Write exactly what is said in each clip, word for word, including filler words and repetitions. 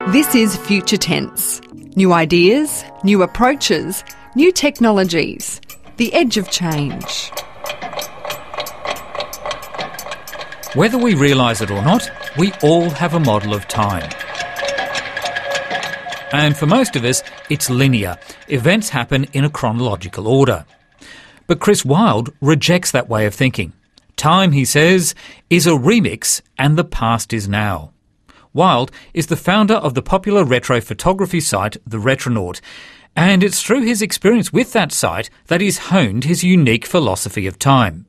This is Future Tense. New ideas, new approaches, new technologies. The edge of change. Whether we realise it or not, we all have a model of time. And for most of us, it's linear. Events happen in a chronological order. But Chris Wilde rejects that way of thinking. Time, he says, is a remix and the past is now. Wilde is the founder of the popular retro photography site The Retronaut, and it's through his experience with that site that he's honed his unique philosophy of time.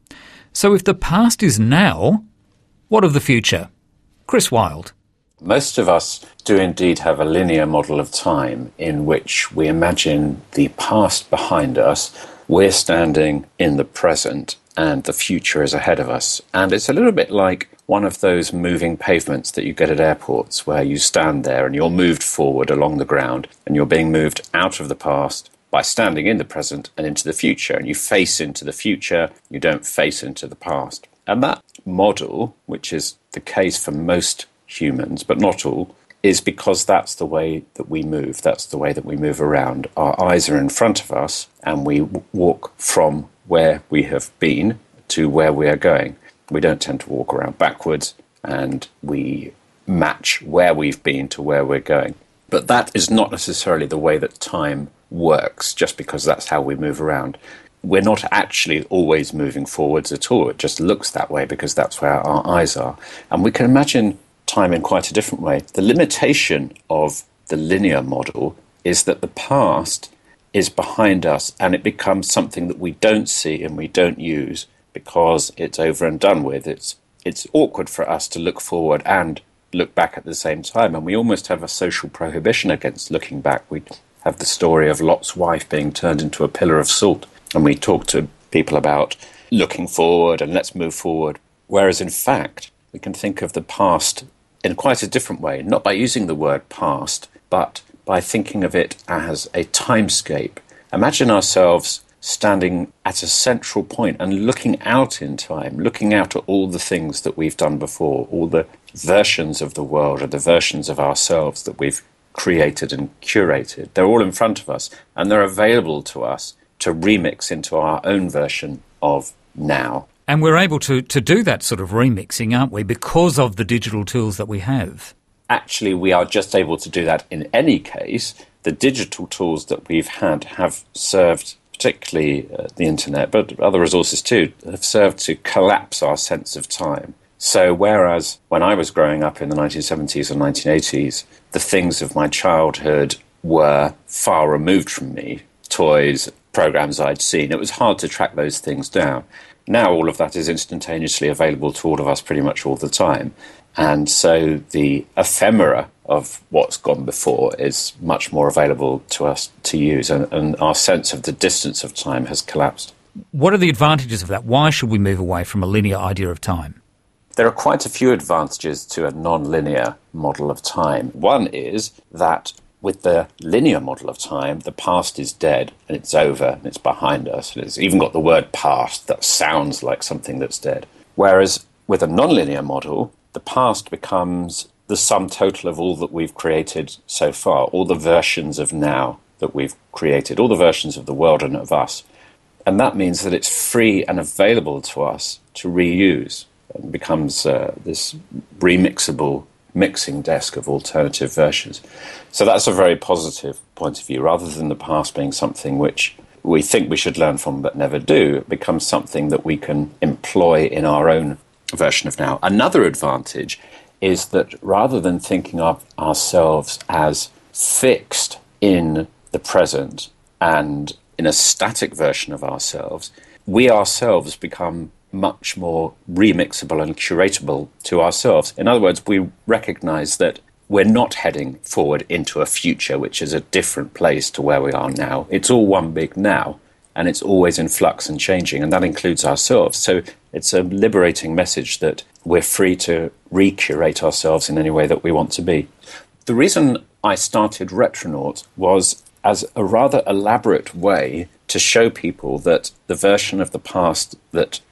So if the past is now, what of the future? Chris Wilde. Most of us do indeed have a linear model of time in which we imagine the past behind us, we're standing in the present, and the future is ahead of us. And it's a little bit like one of those moving pavements that you get at airports where you stand there and you're moved forward along the ground and you're being moved out of the past by standing in the present and into the future. And you face into the future, you don't face into the past. And that model, which is the case for most humans, but not all, is because that's the way that we move. That's the way that we move around. Our eyes are in front of us and we w- walk from where we have been to where we are going. We don't tend to walk around backwards, and we match where we've been to where we're going. But that is not necessarily the way that time works, just because that's how we move around. We're not actually always moving forwards at all. It just looks that way because that's where our eyes are. And we can imagine time in quite a different way. The limitation of the linear model is that the past is behind us and it becomes something that we don't see and we don't use because it's over and done with. It's it's awkward for us to look forward and look back at the same time, and we almost have a social prohibition against looking back. We have the story of Lot's wife being turned into a pillar of salt, and we talk to people about looking forward and let's move forward, whereas in fact we can think of the past in quite a different way, not by using the word past, but by thinking of it as a timescape. Imagine ourselves standing at a central point and looking out in time, looking out at all the things that we've done before, all the versions of the world or the versions of ourselves that we've created and curated. They're all in front of us, and they're available to us to remix into our own version of now. And we're able to, to do that sort of remixing, aren't we, because of the digital tools that we have? Actually, we are just able to do that in any case. The digital tools that we've had have served, particularly uh, the internet, but other resources too, have served to collapse our sense of time. So whereas when I was growing up in the nineteen seventies and nineteen eighties, the things of my childhood were far removed from me, toys, programs I'd seen, it was hard to track those things down. Now all of that is instantaneously available to all of us pretty much all the time. And so the ephemera of what's gone before is much more available to us to use, and, and our sense of the distance of time has collapsed. What are the advantages of that? Why should we move away from a linear idea of time? There are quite a few advantages to a non-linear model of time. One is that with the linear model of time, the past is dead and it's over and it's behind us. And it's even got the word past that sounds like something that's dead. Whereas with a non-linear model, the past becomes the sum total of all that we've created so far, all the versions of now that we've created, all the versions of the world and of us. And that means that it's free and available to us to reuse. It becomes uh, this remixable mixing desk of alternative versions. So that's a very positive point of view. Rather than the past being something which we think we should learn from but never do, it becomes something that we can employ in our own version of now. Another advantage is that rather than thinking of ourselves as fixed in the present and in a static version of ourselves, we ourselves become much more remixable and curatable to ourselves. In other words, we recognize that we're not heading forward into a future which is a different place to where we are now. It's all one big now, and it's always in flux and changing, and that includes ourselves. So it's a liberating message that we're free to recurate ourselves in any way that we want to be. The reason I started Retronaut was as a rather elaborate way to show people that the version of the past that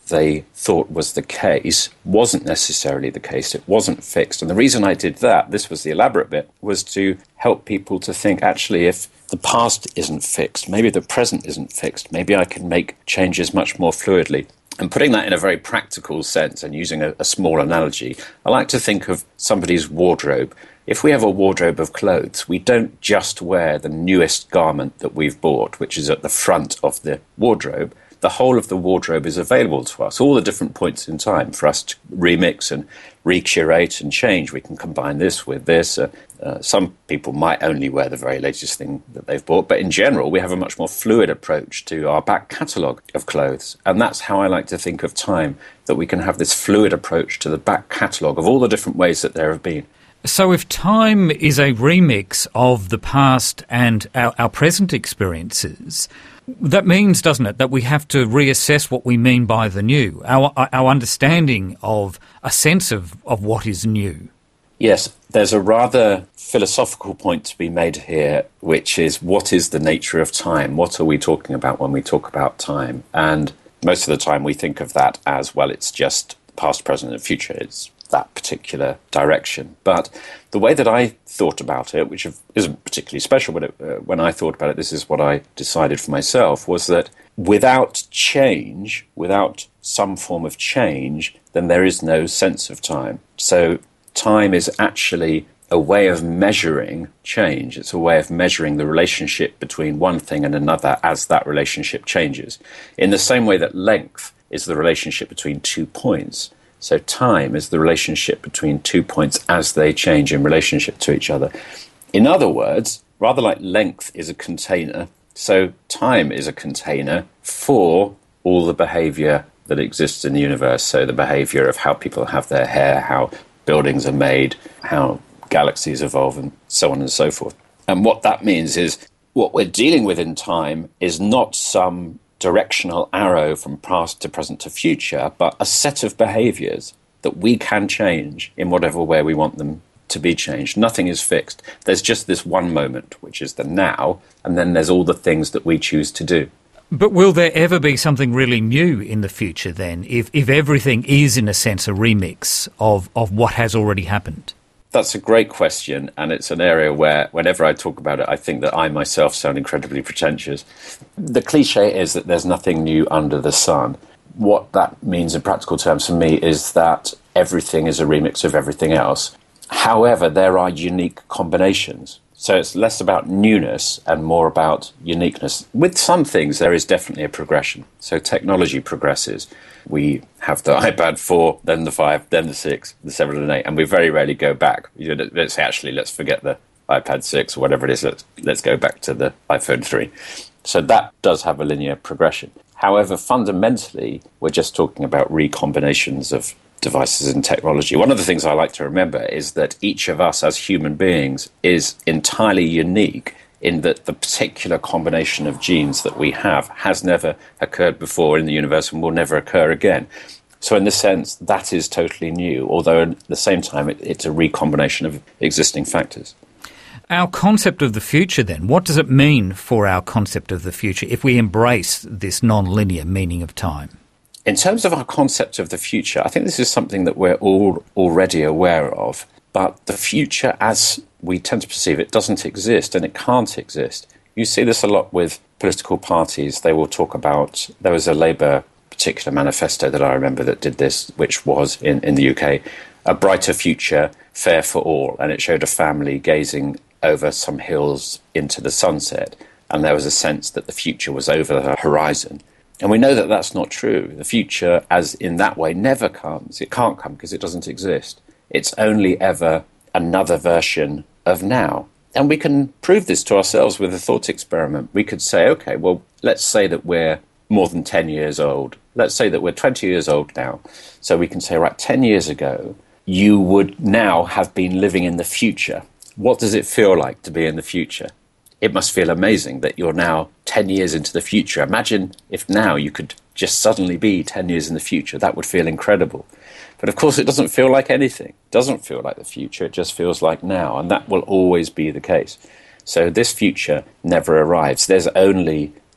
they thought was the case wasn't necessarily the case. It wasn't fixed. And the reason I did that, this was the elaborate bit, was to help people to think, actually, if the past isn't fixed, maybe the present isn't fixed, maybe I can make changes much more fluidly. And putting that in a very practical sense and using a, a small analogy, I like to think of somebody's wardrobe. If we have a wardrobe of clothes, we don't just wear the newest garment that we've bought, which is at the front of the wardrobe. The whole of the wardrobe is available to us, all the different points in time for us to remix and recurate and change. We can combine this with this. Uh, uh, some people might only wear the very latest thing that they've bought, but in general, we have a much more fluid approach to our back catalogue of clothes. And that's how I like to think of time, that we can have this fluid approach to the back catalogue of all the different ways that there have been. So if time is a remix of the past and our, our present experiences, that means, doesn't it, that we have to reassess what we mean by the new, our our understanding of a sense of, of what is new. Yes, there's a rather philosophical point to be made here, which is, what is the nature of time? What are we talking about when we talk about time? And most of the time we think of that as, well, it's just past, present, and future. It's that particular direction. But the way that I thought about it, which isn't particularly special, but it, uh, when I thought about it, this is what I decided for myself, was that without change, without some form of change, then there is no sense of time. So time is actually a way of measuring change. It's a way of measuring the relationship between one thing and another as that relationship changes. In the same way that length is the relationship between two points, so time is the relationship between two points as they change in relationship to each other. In other words, rather like length is a container, so time is a container for all the behaviour that exists in the universe. So the behaviour of how people have their hair, how buildings are made, how galaxies evolve, and so on and so forth. And what that means is what we're dealing with in time is not some directional arrow from past to present to future, but a set of behaviours that we can change in whatever way we want them to be changed. Nothing is fixed. There's just this one moment, which is the now, and then there's all the things that we choose to do. But will there ever be something really new in the future then, if, if everything is, in a sense, a remix of, of what has already happened? That's a great question, and it's an area where, whenever I talk about it, I think that I myself sound incredibly pretentious. The cliche is that there's nothing new under the sun. What that means in practical terms for me is that everything is a remix of everything else. However, there are unique combinations. So it's less about newness and more about uniqueness. With some things, there is definitely a progression. So technology progresses. We have the iPad four, then the five, then the six, the seven and eight, and we very rarely go back. You know, let's actually, let's forget the iPad six or whatever it is. Let's, let's go back to the iPhone three. So that does have a linear progression. However, fundamentally, we're just talking about recombinations of devices and technology. One of the things I like to remember is that each of us as human beings is entirely unique in that the particular combination of genes that we have has never occurred before in the universe and will never occur again. So in the sense, that is totally new, although at the same time it, it's a recombination of existing factors. Our concept of the future then, what does it mean for our concept of the future if we embrace this non-linear meaning of time? In terms of our concept of the future, I think this is something that we're all already aware of, but the future as we tend to perceive it doesn't exist, and it can't exist. You see this a lot with political parties. They will talk about, there was a Labour particular manifesto that I remember that did this, which was in, in the U K, a brighter future, fair for all, and it showed a family gazing over some hills into the sunset, and there was a sense that the future was over the horizon. And we know that that's not true. The future, as in that way, never comes. It can't come because it doesn't exist. It's only ever another version of now. And we can prove this to ourselves with a thought experiment. We could say, okay, well, let's say that we're more than ten years old. Let's say that we're twenty years old now. So we can say, right, ten years ago, you would now have been living in the future. What does it feel like to be in the future? It must feel amazing that you're now ten years into the future. Imagine if now you could just suddenly be ten years in the future. That would feel incredible. But of course, it doesn't feel like anything. It doesn't feel like the future. It just feels like now. And that will always be the case. So this future never arrives. There's only the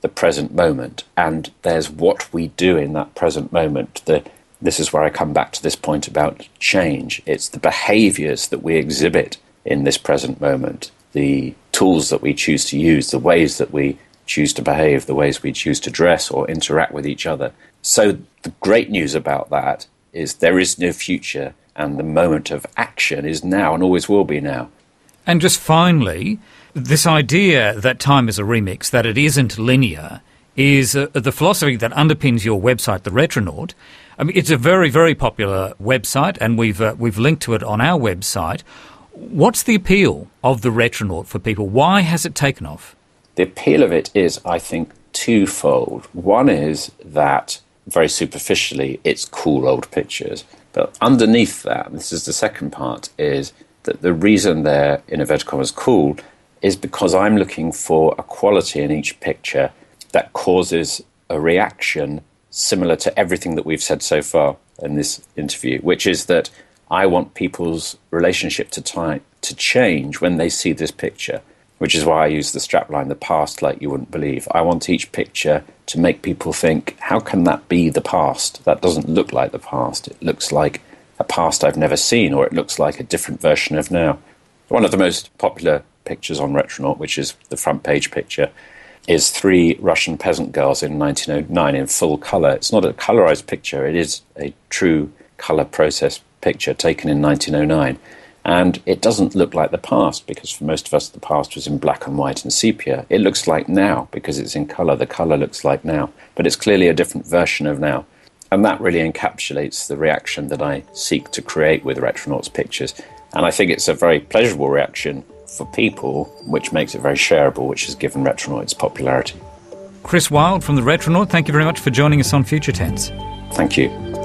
the present moment, and there's what we do in that present moment. The, this is where I come back to this point about change. It's the behaviours that we exhibit in this present moment, the tools that we choose to use, the ways that we choose to behave, the ways we choose to dress or interact with each other. So the great news about that is there is no future, and the moment of action is now and always will be now. And just finally, this idea that time is a remix, that it isn't linear, is uh, the philosophy that underpins your website, The Retronaut. I mean, it's a very, very popular website, and we've uh, we've linked to it on our website. What's the appeal of The Retronaut for people? Why has it taken off? The appeal of it is, I think, twofold. One is that, very superficially, it's cool old pictures. But underneath that, and this is the second part, is that the reason they're, in inverted commas, cool is because I'm looking for a quality in each picture that causes a reaction similar to everything that we've said so far in this interview, which is that I want people's relationship to time to change when they see this picture, which is why I use the strapline, the past like you wouldn't believe. I want each picture to make people think, how can that be the past? That doesn't look like the past. It looks like a past I've never seen, or it looks like a different version of now. One of the most popular pictures on Retronaut, which is the front page picture, is three Russian peasant girls in nineteen oh nine in full colour. It's not a colourised picture, it is a true colour process picture taken in nineteen oh nine. And it doesn't look like the past, because for most of us the past was in black and white and sepia. It looks like now, because it's in colour. The colour looks like now. But it's clearly a different version of now. And that really encapsulates the reaction that I seek to create with Retronaut's pictures. And I think it's a very pleasurable reaction for people, which makes it very shareable, which has given Retronaut its popularity. Chris Wilde from The Retronaut, thank you very much for joining us on Future Tense. Thank you.